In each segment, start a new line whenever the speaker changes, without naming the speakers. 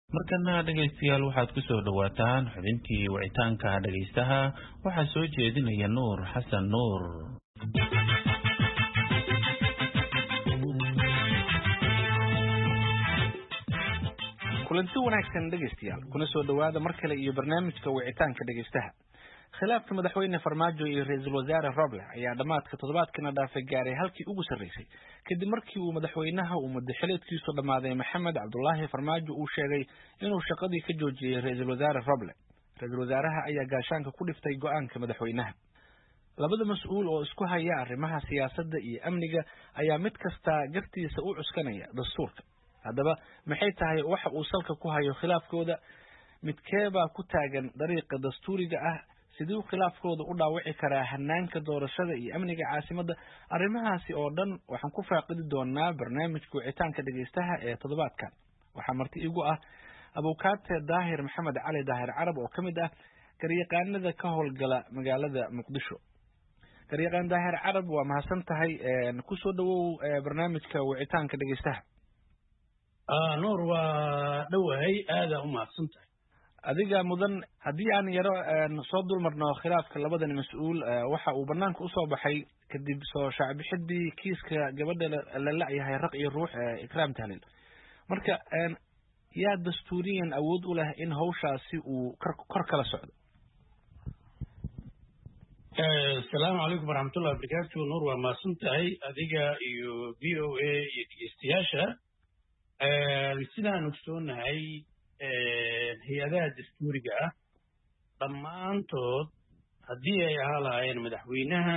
markana dhageystayaal waxaad ku soo dhawaataan xubintii wicitaanka dhageystaha waxaa soo jeedinaya Nuur Xasan Nuur.
kulanti wanaagsan dhageystayaal kuna soo dhawaada mar kale iyo barnaamijka wicitaanka dhageystaha. khilaafka madaxweyne Farmaajo iyo ra'iisul wasaare Roble ayaa dhamaadka toddobaadkana dhaafay gaaray halkii ugu sareysay kadib markii uu madaxweynaha madaxweynaha dhamaaday Maxamed Cabdullaahi Farmaajo uu sheegay inuu shaqadii ka joojiyay ra'iisul wasaare Roble. ra'iisul wasaaraha ayaa gaashaanka ku dhiftay go'aanka madaxweynaha. labada mas'uul oo isku haya arrimaha siyaasadda iyo amniga ayaa mid kasta gartiisa u cuskanaya dastuurka. haddaba maxay tahay waxa uu salka ku hayo khilaafkooda? midkeeba ku taagan dariiqa dastuuriga ah? sidoo khilaafkooda u dhaawici karaa hanaanka doorashada iyo amniga caasimadda? arrimahaasi oo dhan waxaan ku faaqidi doonaa barnaamijka wicitaanka dhageystaha ee toddobaadkan. waxaa marti igu ah abukaate Daahir Maxamed Cali Daahir Carab oo kamid ah garyaqaanada ka howlgala magaalada Muqdisho. garyaqaan Daahir Carab waa mahadsan tahay ku soo dhawow barnaamijka wicitaanka dhageystaha.
Nuur waa dhawahay aad u mahadsan tahay.
adiga mudan haddii aan yaro soo dulmarno khilaafka labadan mas'uul waxa uu banaanka u soo baxay kadib soo shacbixidii kiiska gabadha la laayahay raq iyo ruux Ikraam Tahlil. marka yaa dastuuriyan awood u leh in hawshaasi uu kor kala socdo?
Assalaamu alaykum warahmatullahi wabarakatuh. Nuur waa mahadsan tahay adiga iyo VOA iyo dhegeystayaasha. sidaan ogsoonahay hay-adaha dastuuriga ah dhammaantood haddii ay ahaa lahaayeen madaxweynaha,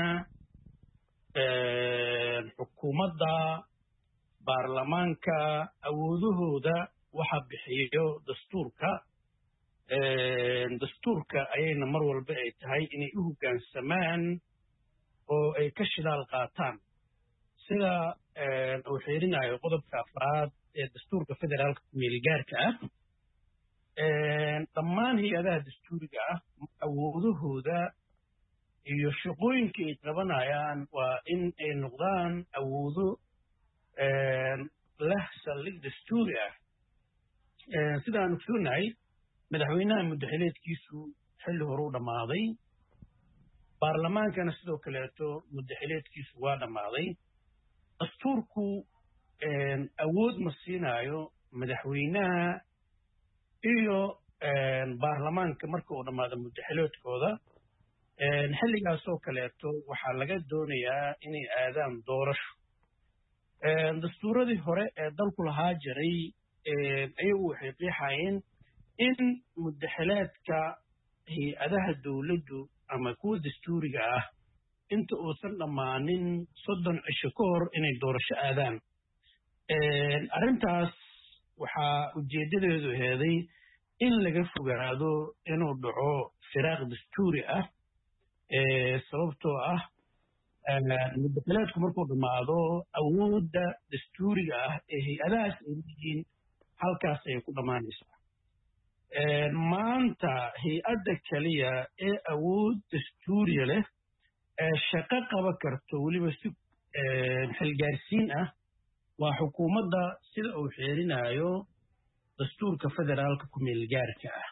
xukuumadda, baarlamaanka, awoodahooda waxa bixiyo dastuurka. dastuurka ayayna mar walba ay tahay inay u hoggaansamaan oo ay ka shidaal qaataan sida uu xiirinayo qodobka 4 ee dastuurka federaalka ku-meelgaarka ah. dhammaan hay-adaha dastuuriga ah awoodahooda iyo shaqooyinka ay qabanayaan waa in ay noqdaan awoodo leh saldhig dastuuri ah. sidaan ogsoonahay madaxweynaha muddaxileedkiisu xilli hore u dhammaaday, baarlamaankana sidoo kaleeto muddaxileedkiisu waa dhammaaday. dastuurku awood ma siinaayo madaxweynaha iyo baarlamaanka marka uu dhammaado muddaxileedkooda. xilligaasoo kaleeto waxaa laga doonayaa inay aadaan doorasho. dastuuradii hore ee dalku lahaa jiray ayagu waxay qeexayeen in muddaxileedka hay-adaha dowladdu ama kuwa dastuuriga ah inta uusan dhammaanin 30 cisho ka hor inay doorasho aadaan. arrintaas waxaa ujeeddadeedu aheeday in laga fogaado inuu dhaco firaaq dastuuri ah. sababtoo ah muddaxileedku markuu dhammaado awoodda dastuuriga ah ee hay-adahaas ay leeyihiin halkaas ayay ku dhammaanaysaa. maanta hay-adda keliya ee awood dastuuriya leh ee shaqo qaban karto weliba si xilgaarsiin ah waa xukuumadda sida uu xeerinayo dastuurka federaalka ku-meelgaarka ah.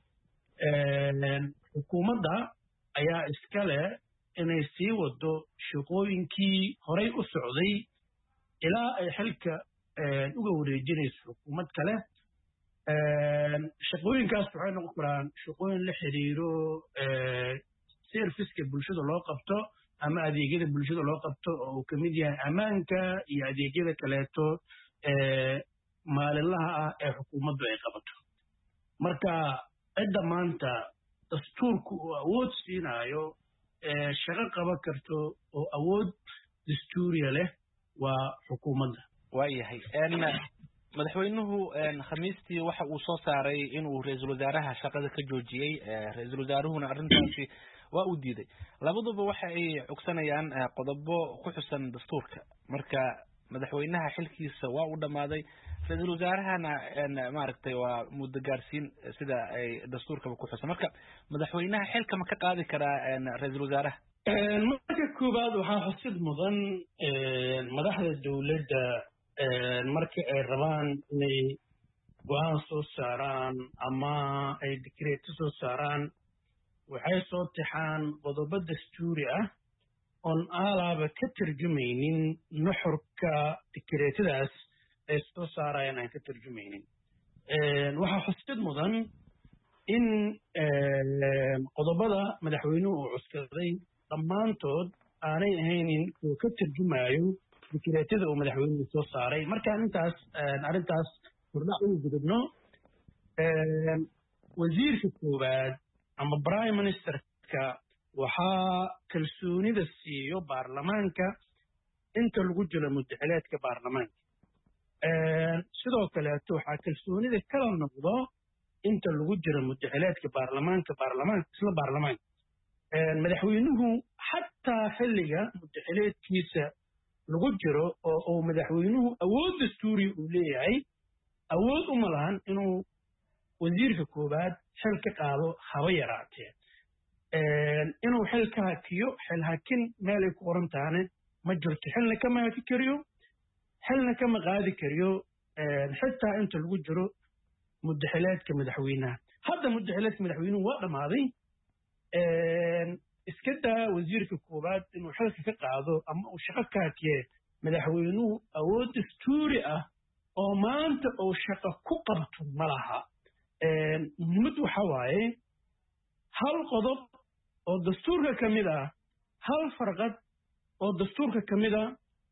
xukuumadda ayaa iska leh inay sii wado shaqooyinkii horay u socday ilaa ay xilka uga wareejinayso xukuumad kale. shaqooyinkaas waxay noqon karaan shaqooyin la xiriiro serviceka bulshada loo qabto ama adeegyada bulshada loo qabto oo uu ka mid yahay ammaanka iyo adeegyada kaleeto maalinlaha ah ee xukuumaddu ay qabato. marka cidda maanta dastuurku uu awood siinayo shaqo qaban karto oo awood dastuuriya leh waa xukuumadda.
waayahay madaxweynuhu khamiistii waxa uu soo saaray inuu ra'iisul wasaaraha shaqada ka joojiyay. ra'iisul wasaaruhuna arrintaasi waa uu diiday. labaduba waxa ay cugsanayaan qodobo ku xusan dastuurka. marka madaxweynaha xilkiisa waa uu dhamaaday, ra'iisul wasaarahana maaragtay waa muddo gaarsiin sida ay dastuurkaba ku xusan. marka madaxweynaha xilka ma ka qaadi karaa ra'iisul wasaaraha?
marka koowaad waxaa xusid mudan madaxda dowladda marka ay rabaan inay go'aan soo saaraan ama ay dikreeto soo saaraan waxay soo tixaan qodobo dastuuri ah oon aalaaba ka tarjumaynin nuxurka dikreetadaas ay soo saarayaan aan ka tarjumaynin waxaa xusid mudan in qodobada madaxweynuhu uu cuskaday dhammaantood aanay ahaynin oo ka tarjumayo dikreetada uu madaxweynuhu soo saaray markaan intaas arrintaas hordhac ugu gudubno wasiirka koowaad ama prime ministerka waxaa kalsoonida siiyo baarlamaanka inta lagu jiro muddaxileedka baarlamaanka sidoo kaleeto waxaa kalsoonida kala noqdo inta lagu jiro muddaxileedka baarlamaanka isla baarlamaanka madaxweynuhu xataa xilliga muddaxileedkiisa lagu jiro oo uu madaxweynuhu awood dastuuri uu leeyahay awood uma lahan inuu wasiirka koowaad xil ka qaado haba yaraatee inuu xil ka hakiyo xil hakin meelay ku qoran tahane ma jirto xilna kama haki kariyo xilna kama qaadi kariyo xitaa inta lagu jiro muddaxileedka madaxweynaha hadda muddaxileedka madaxweynuhu waa dhammaaday iska daa wasiirka koowaad inuu xilka ka qaado ama uu shaqo ka hakiye madaxweynuhu awood dastuuri ah oo maanta uu shaqo ku qabto ma laha mid waxa waaye hal qodob oo dastuurka ka mid ah hal farqad oo dastuurka ka mid ah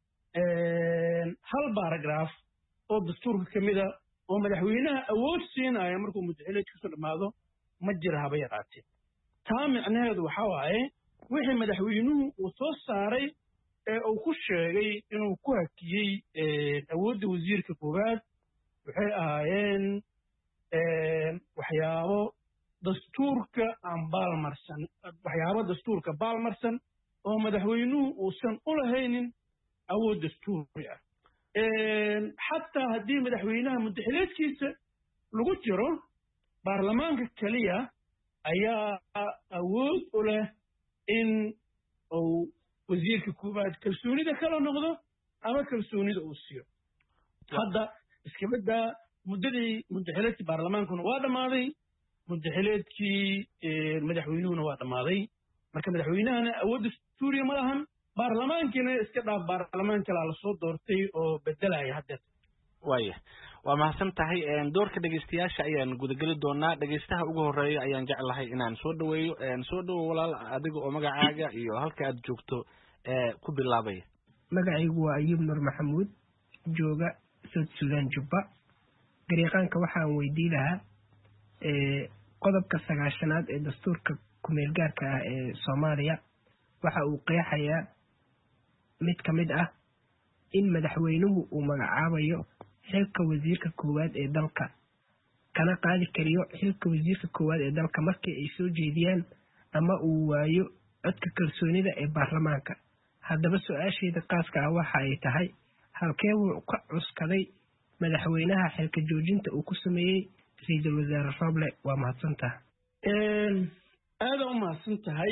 hal baaragraaf oo dastuurka ka mid ah oo madaxweynaha awood siinaya markuu muddaxileedkiisu dhammaado ma jira haba yaraatee taa micnaheedu waxa waaye wixii madaxweynuhu uu soo saaray ee uu ku sheegay inuu ku hakiyey awoodda wasiirka koowaad waxay ahaayeen waxyaabo dastuurka aan baalmarsan waxyaabo dastuurka baalmarsan oo madaxweynuhu uusan u lahaynin awood dastuuri ah xataa haddii madaxweynaha muddaxileedkiisa lagu jiro baarlamaanka keliya ayaa awood u leh in uu wasiirka koowaad kalsoonida kala noqdo ama kalsoonida uu siiyo hadda iskabaddaa muddadii muddaxileedkii baarlamaankuna waa dhammaaday muddaxileedkii madaxweynuhuna waa dhammaaday marka madaxweynahana awood dastuuriya ma lahan baarlamaankiina iska dhaaf baarlamaan kalaa lasoo doortay oo bedelaya haddeer
waaya waa mahadsan tahay doorka dhegeystayaasha ayaan gudageli doonaa dhegeystaha ugu horeeya ayaan jeclahay inaan soo dhaweeyo soo dhawo walaal adiga oo magacaaga iyo halka aad joogto ku bilaabaya
magacaygu waa ayub nur maxamuud jooga South Sudan Jubba gariiqaanka waxaan weydiin lahaa qodobka 9aad ee dastuurka ku-meel gaarka ah ee Soomaaliya waxa uu qeexayaa mid ka mid ah in madaxweynuhu uu magacaabayo xilka wasiirka koowaad ee dalka kana qaadi kariyo xilka wasiirka koowaad ee dalka markii ay soo jeediyaan ama uu waayo codka kalsoonida ee baarlamaanka haddaba su-aasheeda qaaska ah waxa ay tahay halkee wuu ka cuskaday madaxweynaha xilka joojinta uu ku sameeyey ra'iisul wasaare Roble waa mahadsantahay
aad u mahadsan tahay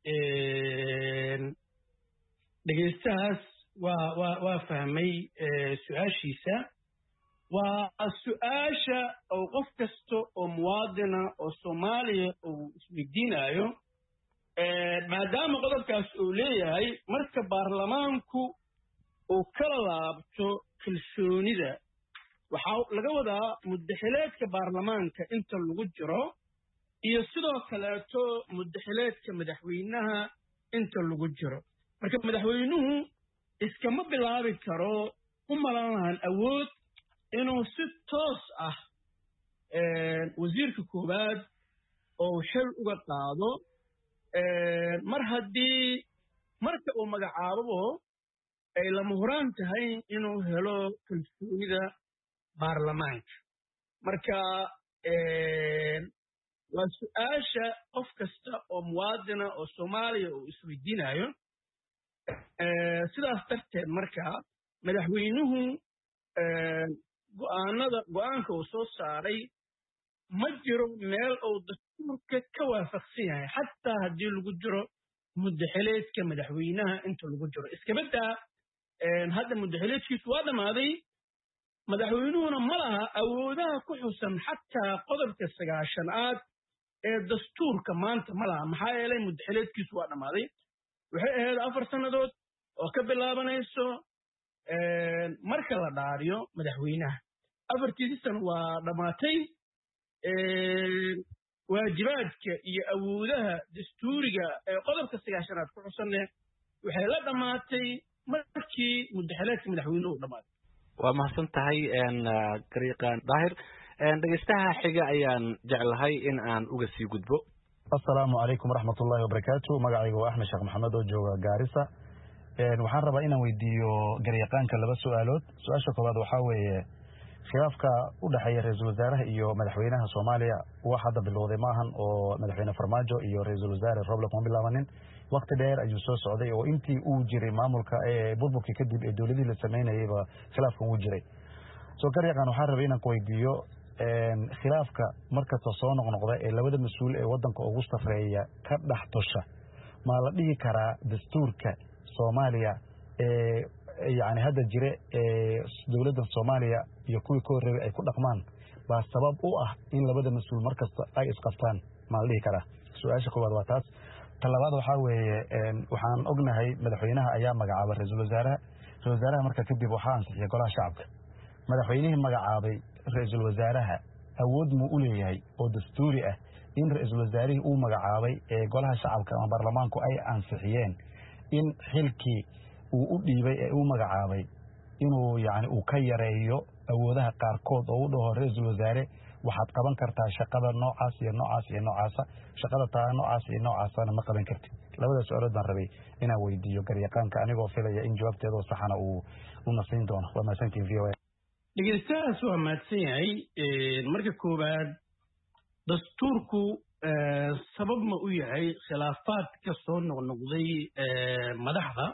dhegeystahaas waa fahmay su-aashiisa waa su-aasha oo qof kasta oo muwaadina oo Soomaaliya uu isweydiinayo maadaama qodobkaas uu leeyahay marka baarlamaanku uu kala laabto kalsoonida waxaa laga wadaa muddaxileedka baarlamaanka inta lagu jiro iyo sidoo kaleeto muddaxileedka madaxweynaha inta lagu jiro marka madaxweynuhu iskama bilaabi karo u malan lahan awood inuu si toos ah wasiirka koowaad oo xil uga qaado mar haddii marka uu magacaabo ay lama huraan tahay inuu helo kalsoonida baarlamaanka marka waa su-aasha qof kasta oo muwaadina oo Soomaaliya uu isweydiinayo sidaas darteed marka madaxweynuhu go'aanka uu soo saaray ma jiro meel uu dastuurka ka waafaqsan yahay xataa haddii lagu jiro muddaxileedka madaxweynaha inta lagu jiro iskabadaa hadda muddaxileedkiisu waa dhammaaday madaxweynuhuna ma laha awoodaha ku xusan xataa qodobka 9aad ee dastuurka maanta ma laha maxaa yeelay muddaxileedkiisu waa dhammaaday waxay ahayd 4 sannadood oo ka bilaabanayso marka la dhaariyo madaxweynaha 4 sano waa dhammaatay waajibaadka iyo awoodaha dastuuriga ee qodobka 9aad ku xusanne waxay la dhammaatay markii muddaxileedka madaxweynuhu dhammaaday
waa mahadsan tahay gariiqan daahir dhegeystaha xiga ayaan jeclahay in aan uga sii gudbo
assalaamu calaykum waraxmatullaahi wabarakaatu magacayga waa axmed sheekh maxamed oo jooga gaarisa waxaan rabaa inaan weydiiyo garyaqaanka 2 su'aalood su-aasha koowaad waxaa weeye khilaafka u dhexeeya ra-iisul wasaaraha iyo madaxweynaha soomaaliya wax hadda bilowday maahan oo madaxweyne farmaajo iyo ra-iisul wasaare roble kuma bilaabanin waqti dheer ayuu soo socday oo intii uu jiray maamulka burburkii kadib ee dowladihii la samaynayayba khilaafkan uu jiray soo garyaqaan waxaan rabay inaan ku weydiiyo khilaafka markasta soo noqnoqda ee labada mas-uul ee waddanka ugu sarreeya ka dhex tusha maa la dhihi karaa dastuurka soomaaliya yani hadda jire dowladda soomaaliya iyo kuwii ka horreeyay ay ku dhaqmaan baa sabab u ah in labada mas-uul markasta ay isqabtaan maa la dhihi karaa su-aasha koowaad waa taas talabaad waxaa weeye waxaan ognahay madaxweynaha ayaa magacaabay ra-iisul wasaaraha marka kadib waxaa ansixiyay golaha shacabka madaxweynihii magacaabay ra-iisul wasaaraha awood muu u leeyahay oo dastuuri ah in ra-iisul wasaarihii uu magacaabay ee golaha shacabka ama baarlamaanku ay ansixiyeen in xilkii uu u dhiibay ee uu magacaabay inuu yani uu ka yareeyo awoodaha qaarkood oo u dhaho ra-iisul wasaare waxaad qaban kartaa shaqada noocaas iyo noocaas iyo noocaasa shaqada taa noocaas iyo noocaasana ma qaban kartid labada su-aalood baan rabay inaan weydiiyo garyaqaanka anigoo filaya in jawaabteedoo saxana uu u nasiin doono waa mahadsantiin v o a
dhegeystahaas waa mahadsan yahay marka koowaad dastuurku sabab ma u yahay khilaafaad ka soo noqnoqday madaxda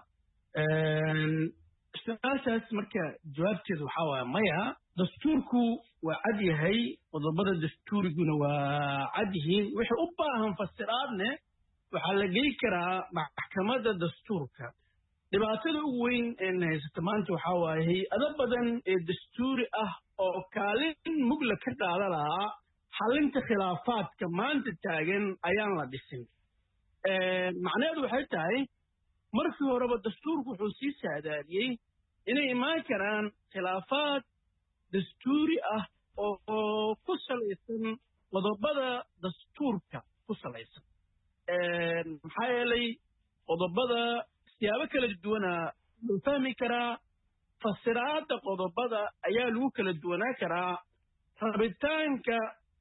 su-aashaas marka jawaabteedu waxaa waaya maya dastuurku waa cad yahay qodobada dastuuriguna waa cad yihiin wixii u baahan fasiraadne waxaa la gey karaa maxkamadda dastuurka dhibaatada ugu weyn een haysata maanta waxaa waaye hay-ado badan ee dastuuri ah oo kaalin mugla ka qaada lahaa xalinta khilaafaadka maanta taagan ayaan la dhisin macnaheedu waxay tahay markii horeba dastuurku wuxuu sii saadaadiyey inay imaan karaan khilaafaad dastuuri ah oo ku salaysan qodobada dastuurka ku salaysan maxaa yeelay qodobada siyaabo kala duwana loo fahmi karaa fasiraadda qodobada ayaa lagu kala duwanaa karaa rabitaanka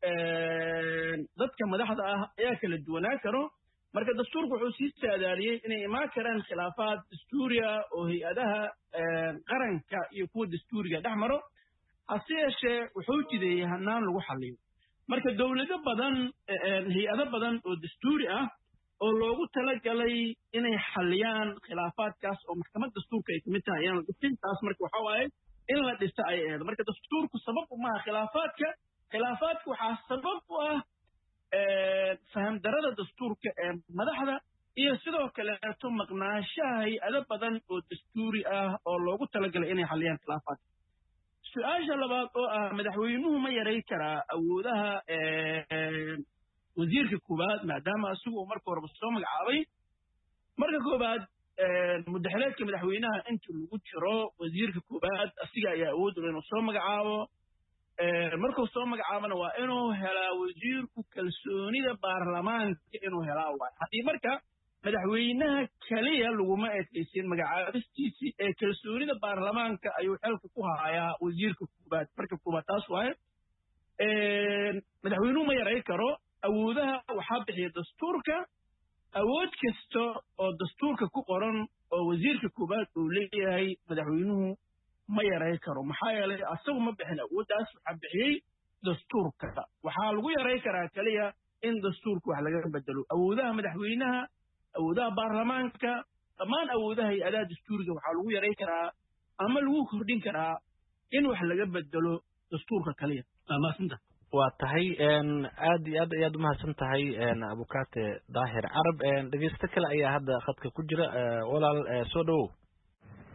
dadka madaxda ah ayaa kala duwanaa karo marka dastuurku wuxuu sii saadaadiyey inay imaan karaan khilaafaad dastuuriya oo hay-adaha qaranka iyo kuwa dastuuriga dhex maro hase yeeshee wuxuu jideeyey hanaan lagu xaliyo marka dowlado badan hay-ado badan oo dastuuri ah oo loogu talagalay inay xaliyaan khilaafaadkaas oo maxkamad dastuurka ay kamid tahay ayaan la dhisin taas marka waxaa waaye in la dhisa ay ahayd marka dastuurku sabab umaha khilaafaadka waxaa sabab u ah fahamdarada dastuurka ee madaxda iyo sidoo kaleeto maqnaanshaha hay-ado badan oo dastuuri ah oo loogu talagalay inay xaliyaan khilaafaadka su-aasha labaad oo ah madaxweynuhu ma yaray karaa awoodaha wasiirka koowaad maadaama isagu marka horeba soo magacaabay marka koowaad muddaxileedka madaxweynaha inta lagu jiro wasiirka koowaad asiga ayaa awood u inuu soo magacaabo markuu soo magacaabana waa inuu helaa wasiirku kalsoonida baarlamaanka inuu helaa waay haddii marka madaxweynaha keliya laguma eedaysin magacaabistiisii ee kalsoonida baarlamaanka ayuu xilka ku hayaa wasiirka koowaad marka koowaad taas waaye madaxweynuhu ma yaray karo awoodaha waxaa bixiya dastuurka awood kasta oo dastuurka ku qoran oo wasiirka koowaad uu leeyahay madaxweynuhu ma yaray karo maxaa yeelay asagu ma bixin awooddaas waxaa bixiyey dastuurka waxaa lagu yaray karaa keliya in dastuurka wax laga bedelo awoodaha madaxweynaha awoodaha baarlamaanka dhammaan awoodaha hay-adaha dastuuriga waxaa lagu yaray karaa ama lagu kordhin karaa in wax laga bedelo dastuurka keliya maasanta
waa tahay aad iyo aad ayaad umahadsan tahay abukaate daahir carab dhegeysto kale ayaa hadda khadka ku jira walaal soo dhawow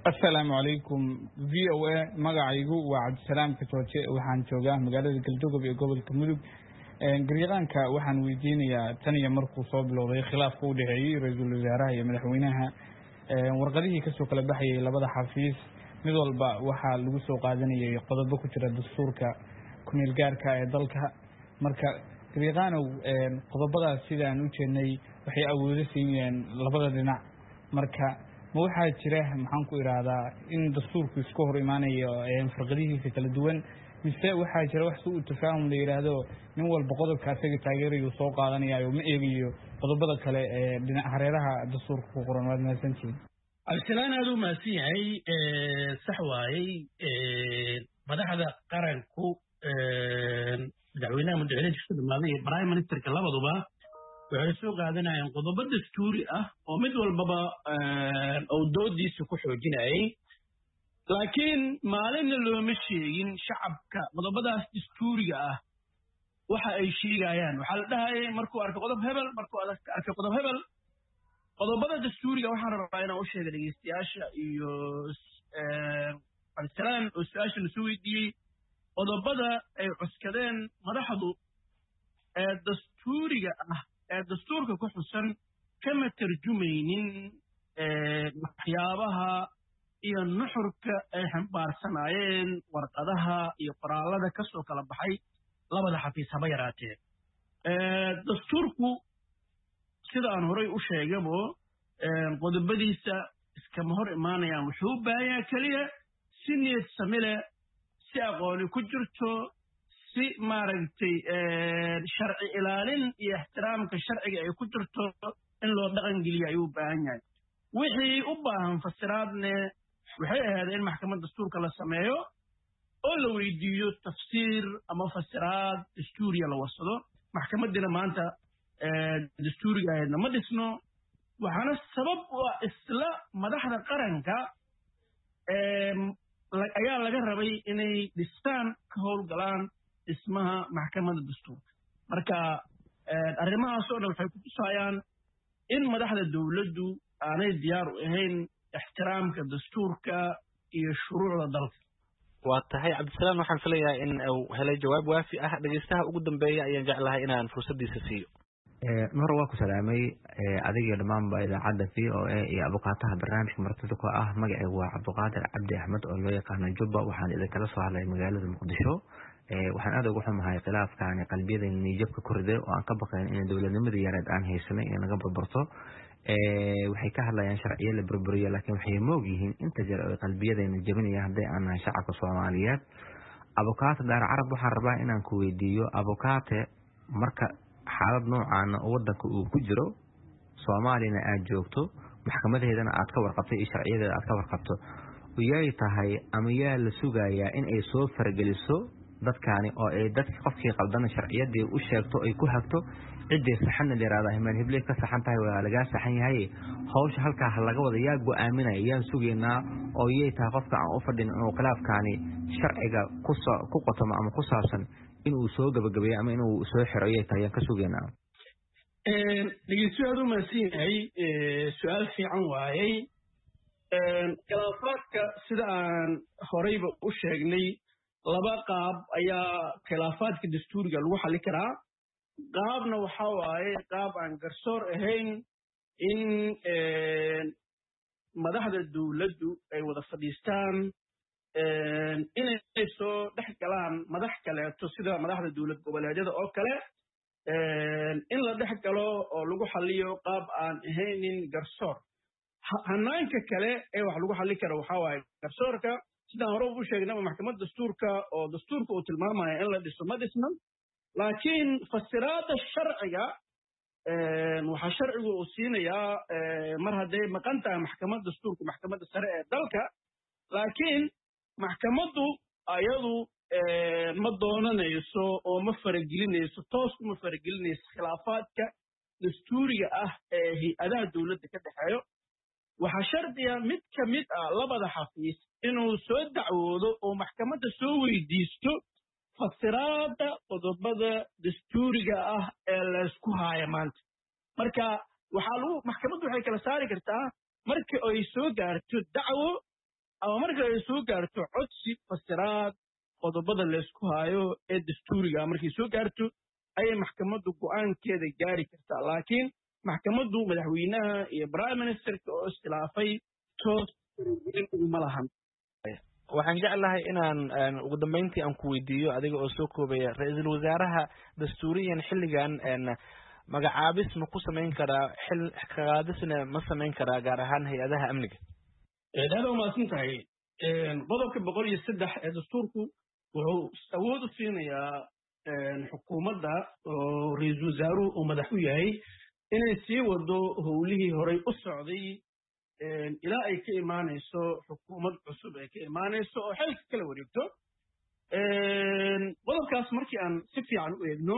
asalaamu calaykum v o a magacaygu waa cabdisalaam katooje waxaan joogaa magaalada galdogob ee gobolka mudug garyaqaanka waxaan weydiinayaa tan iyo markuu soo bilowday khilaafka u dhexeeyey ra-iisul wasaaraha iyo madaxweynaha warqadihii kasoo kala baxayay labada xafiis mid walba waxaa lagu soo qaadanayay qodobo ku jira dastuurka kumeel gaarka ee dalka marka garyaqaanow qodobadaas sidaan u jeednay waxay awoodo siinayeen labada dhinac marka ma waxaa jira maxaan ku idhaahdaa in dastuurku iska hor imaanayo farqadihiisa kala duwan mise waxaa jira wax si u tafaahum la yidhaahdo nin walba qodobka asaga taageerayu soo qaadanayayo ma eegayo qodobada kale ee dhinac hareeraha dastuurka ku qoran waad mahadsantihiin
cabdisalaan aad u mahadsan yahay sax waayey madaxda qaranku madaxweynaha madaxweynaha dhamaaday iyo prime ministerka labaduba waxay soo qaadanayeen qodobo dastuuri ah oo mid walbaba uu doodiisa ku xoojinayay laakiin maalinna looma sheegin shacabka qodobadaas dastuuriga ah waxa ay sheegayaan waxaa la dhahayay markuu arkay qodob hebel markuu arkay qodob hebel qodobada dastuuriga waxaan rabaa inaan u sheega dhegeystayaasha iyo cabdisalaan oo su-aasha lasoo weydiiyey qodobada ay cuskadeen madaxdu ee dastuuriga ah ee dastuurka ku xusan kama tarjumaynin waxyaabaha iyo nuxurka ay xambaarsanaayeen warqadaha iyo qoraallada ka soo kala baxay labada xafiis haba yaraatee dastuurku sida aan horay u sheegabo qodobadiisa iskama hor imaanayaan wuxuu u baahan yahay keliya si niyad sami leh si aqooni ku jirto si maaragtay sharci ilaalin iyo ixtiraamka sharciga ay ku jirto in loo dhaqan geliyo ayuu u baahan yahay wixii u baahan fasiraadne waxay ahayd in maxkamad dastuurka la sameeyo oo la weydiiyo tafsiir ama fasiraad dastuuriya la warsado maxkamadiina maanta dastuuriga ahaydna ma dhisno waxaana sabab u ah isla madaxda qaranka ayaa laga rabay inay dhistaan ka howlgalaan dhismaha maxkamadda dastuurka marka arrimahaas oo dhan waxay ku tusayaan in madaxda dowladdu aanay diyaar u ahayn ixtiraamka dastuurka iyo shuruucda dalka
waa tahay cabdisalaam waxaan filayaa in uu helay jawaab waafi ah dhegeystaha ugu dambeeya ayaan jeclahay inaan fursaddiisa siiyo
mar waa ku salaamay adigiyo dhammaanba idaacadda v o a iyo abukaataha barnaamijka martida ku ah magacaygu waa cabdiqaadir cabdi axmed oo loo yaqaano jubba waxaan idinkala soo hadlay magaalada muqdisho waxaan aad uga xumahay khilaafkaani qalbiyadayna niyjabka ku riday oo aan ka baqayn in dowladnimadii yareed aan haysanay inay naga burburto waxay ka hadlayaan sharciyo la burburiyo laakiin waxay moog yihiin inta jeer oo qalbiyadayna jabinaya hadday aan nahay shacabka soomaaliyeed abukaate daar carab waxaan rabaa inaan ku weydiiyo abukaate marka xaalad noocaana oo wadanka uu ku jiro soomaaliyana aad joogto maxkamadeedana aad ka warqabtay iyo sharciyadeeda aad ka warqabto yay tahay ama yaa la sugayaa in ay soo fargeliso dadkaani oo ay dadka qofkii qaldana sharciyadii u sheegto ay ku hagto ciddii saxanna la yidhahda himaan hibley ka saxan tahay waa lagaa saxan yahay hawsha halkaa ha laga wada yaa go-aaminaya yaan sugaynaa oo yay tahay qofka aan u fadhin inuu khilaafkaani sharciga ku qotomo ama ku saabsan inuu soo gabagabeeyo ama inuu soo xiro yay tahay yaan ka sugaynaa
dhegeystu aad u mahadsan yahay su-aal fiican waayey khilaafaadka sida aan horeyba u sheegnay laba qaab ayaa khilaafaadka dastuuriga lagu xalli karaa qaabna waxa waaye qaab aan garsoor ahayn in madaxda dowladdu ay wada fadhiistaan inay soo dhex galaan madax kaleeto sida madaxda dowlad goboleedyada oo kale in la dhex galo oo lagu xalliyo qaab aan ahaynin garsoor hanaanka kale ee wax lagu xalli karo waxaa waaye garsoorka sidaan hore u sheegnaba maxkamad dastuurka oo dastuurka uu tilmaamaya in la dhiso ma dhisnan laakiin fasiraada sharciga waxaa sharcigu uu siinayaa mar hadday maqan tahay maxkamad dastuurka maxkamadda sare ee dalka laakiin maxkamaddu ayadu ma doonanayso oo ma faragelinayso toos uma faragelinayso khilaafaadka dastuuriga ah ee hay-adaha dowladda ka dhexeeyo waxaa shardiya mid ka mid ah labada xafiis inuu soo dacwoodo oo maxkamadda soo weydiisto fasiraada qodobada dastuuriga ah ee laysku haaya maanta marka maxkamaddu waxay kala saari kartaa marka ay soo gaarto dacwo ama marka ay soo gaarto codsi fasiraad qodobada laysku hayo ee dastuuriga markay soo gaarto ayay maxkamaddu go'aankeeda gaari kartaa laakiin maxkamaddu madaxweynaha iyo prime ministerka oo iskhilaafay toos ma lahan.
waxaan jeclahay inaan ugu dambeyntii aan ku weydiiyo adiga oo soo koobaya ra-iisul wasaaraha dastuuriyan xilligan magacaabis ma ku samayn karaa xil qaadisna ma samayn karaa gaar ahaan hay-adaha amniga?
aad u mahadsan tahay. qodobka 103 ee dastuurku wuxuu awood u siinayaa xukuumadda oo ra-iisul wasaaruhu uu madax u yahay inay sii wado howlihii horey u socday ilaa ay ka imaanayso xukuumad cusub ay ka imaanayso oo xilka kala wareegto. qodobkaas markii aan si fiican u eegno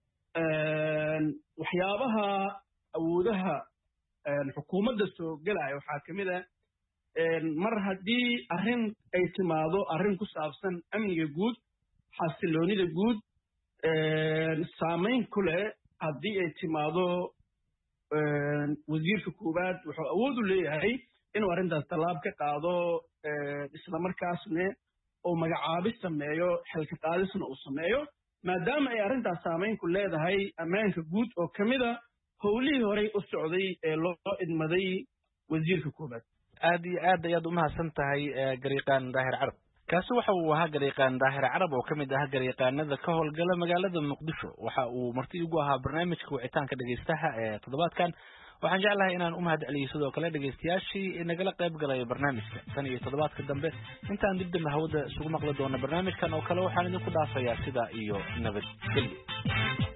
waxyaabaha awoodaha xukuumadda soo gelaya waxaa ka mid ah mar haddii arrin ay timaado arrin ku saabsan amniga guud xasiloonida guud saamayn ku leh haddii ay timaado wasiirka koowaad wuxuu awood u leeyahay inuu arrintaas tallaab ka qaado islamarkaasna uu magacaabis sameeyo xilka qaadisna uu sameeyo maadaama ay arrintaas saamayn ku leedahay ammaanka guud oo ka mid a howlihii horey u socday ee loo idmaday wasiirka koowaad.
aad iyo aad ayaad umahadsan tahay gariiqaan daahir carab. kaasi waxa uu ahaa gariiqaan daahir carab oo ka mid ah gariiqaanada ka howlgala magaalada muqdisho. waxa uu marti ugu ahaa barnaamijka wicitaanka dhegeystaha ee toddobaadkan. waxaan jeclahay inaan u mahad celiyo sidoo kale dhegeystayaashii nagala qayb galay barnaamijka tan iyo toddobaadka dambe intaan dib dambe hawada isugu maqli doono barnaamijkan oo kale waxaan idinku dhaafayaa sidaa iyo nabadgelyo.